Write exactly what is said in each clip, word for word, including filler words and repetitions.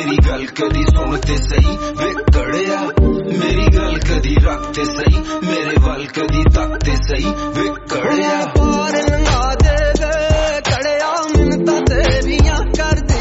मेरी गल कदी सुन ते सही वे कड़िया मेरी गल कदी रख ते सही मेरे वल कदी तक ते सही वे कड़िया पार लंघा दे वे कड़िया मिन्नतां तेरियां करदी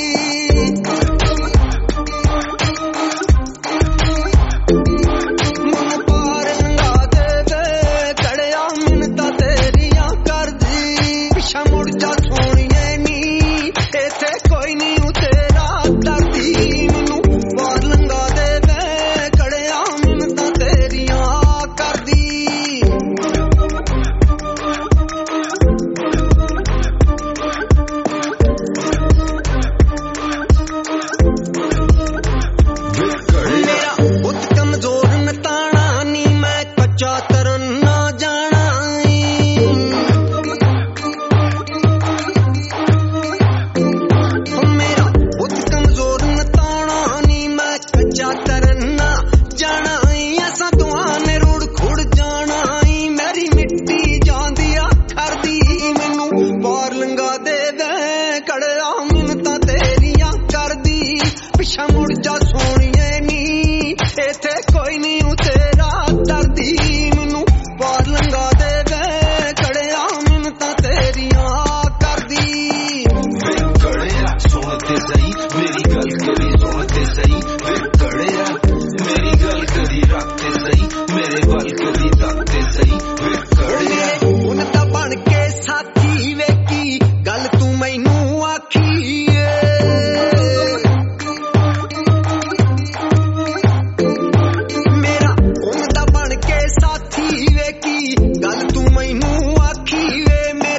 मुड़ जा सोनिए नी इथे कोई नहीं तेरा दर्दी मैनू पार लंघा दे वे कड़िया मिन्नतां तेरियां करदी वे कड़िया सुन ते सही मेरी गल कदी सुन ते सही वे कड़िया मेरी गल कदी रख ते सही मेरे वल कदी तक ते सही वे कड़िया हुण तां बन के साथी वेखी गल तू मैनू आखी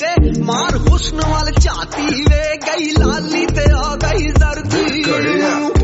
झाती वे गई लाली ते आ गई जर्दी।